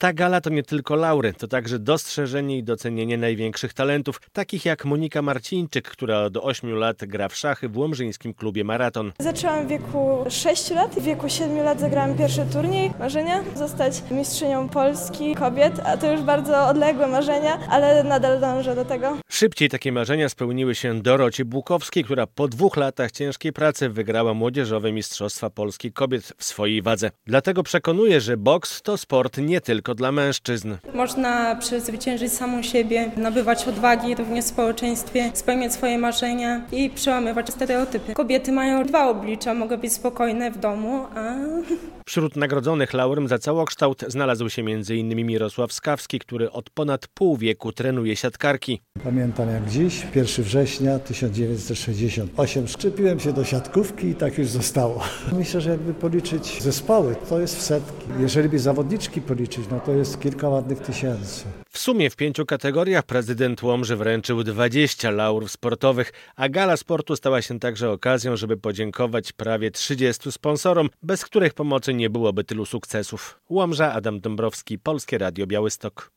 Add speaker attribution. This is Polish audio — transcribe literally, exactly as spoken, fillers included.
Speaker 1: Ta gala to nie tylko laury, to także dostrzeżenie i docenienie największych talentów, takich jak Monika Marcińczyk, która od ośmiu lat gra w szachy w łomżyńskim klubie Maraton.
Speaker 2: Zaczęłam w wieku sześciu lat, w wieku siedmiu lat zagrałam pierwszy turniej. Marzenia zostać mistrzynią Polski kobiet, a to już bardzo odległe marzenia, ale nadal dążę do tego.
Speaker 1: Szybciej takie marzenia spełniły się Dorocie Bukowskiej, która po dwóch latach ciężkiej pracy wygrała młodzieżowe Mistrzostwa Polski Kobiet w swojej wadze. Dlatego przekonuje, że boks to sport nie tylko dla mężczyzn.
Speaker 3: Można przezwyciężyć samą siebie, nabywać odwagi również w społeczeństwie, spełniać swoje marzenia i przełamywać stereotypy. Kobiety mają dwa oblicza, mogą być spokojne w domu, a...
Speaker 1: Wśród nagrodzonych laurem za całokształt znalazł się między innymi Mirosław Skawski, który od ponad pół wieku trenuje siatkarki.
Speaker 4: Pamiętam jak dziś, pierwszego września tysiąc dziewięćset sześćdziesiątego ósmego, szczepiłem się do siatkówki i tak już zostało. Myślę, że jakby policzyć zespoły, to jest w setki. Jeżeli by zawodniczki policzyć, no to jest kilka ładnych tysięcy.
Speaker 1: W sumie w pięciu kategoriach prezydent Łomży wręczył dwadzieścia laurów sportowych, a gala sportu stała się także okazją, żeby podziękować prawie trzydziestu sponsorom, bez których pomocy nie byłoby tylu sukcesów. Łomża, Adam Dąbrowski, Polskie Radio Białystok.